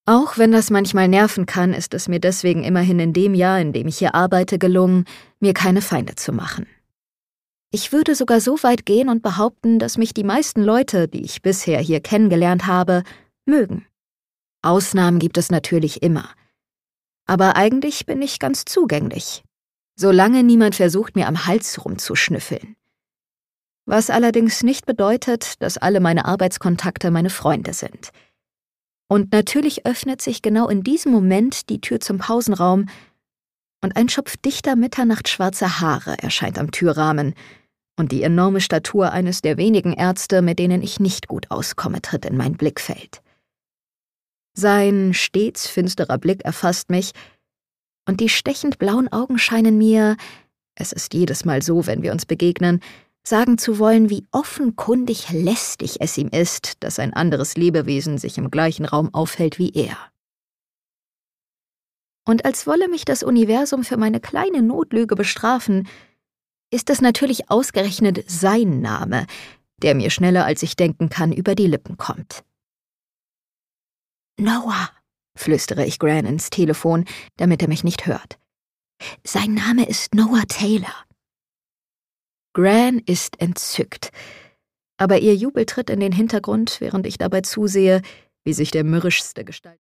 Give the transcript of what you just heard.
Auch wenn das manchmal nerven kann, ist es mir deswegen immerhin in dem Jahr, in dem ich hier arbeite, gelungen, mir keine Feinde zu machen. Ich würde sogar so weit gehen und behaupten, dass mich die meisten Leute, die ich bisher hier kennengelernt habe, mögen. Ausnahmen gibt es natürlich immer. Aber eigentlich bin ich ganz zugänglich, solange niemand versucht, mir am Hals rumzuschnüffeln. Was allerdings nicht bedeutet, dass alle meine Arbeitskontakte meine Freunde sind. Und natürlich öffnet sich genau in diesem Moment die Tür zum Pausenraum und ein Schopf dichter mitternachtsschwarzer Haare erscheint am Türrahmen und die enorme Statur eines der wenigen Ärzte, mit denen ich nicht gut auskomme, tritt in mein Blickfeld. Sein stets finsterer Blick erfasst mich und die stechend blauen Augen scheinen mir, es ist jedes Mal so, wenn wir uns begegnen, sagen zu wollen, wie offenkundig lästig es ihm ist, dass ein anderes Lebewesen sich im gleichen Raum aufhält wie er. Und als wolle mich das Universum für meine kleine Notlüge bestrafen, ist es natürlich ausgerechnet sein Name, der mir schneller als ich denken kann über die Lippen kommt. »Noah«, flüstere ich Gran ins Telefon, damit er mich nicht hört. »Sein Name ist Noah Taylor.« Gran ist entzückt, aber ihr Jubel tritt in den Hintergrund, während ich dabei zusehe, wie sich der mürrischste Gestalt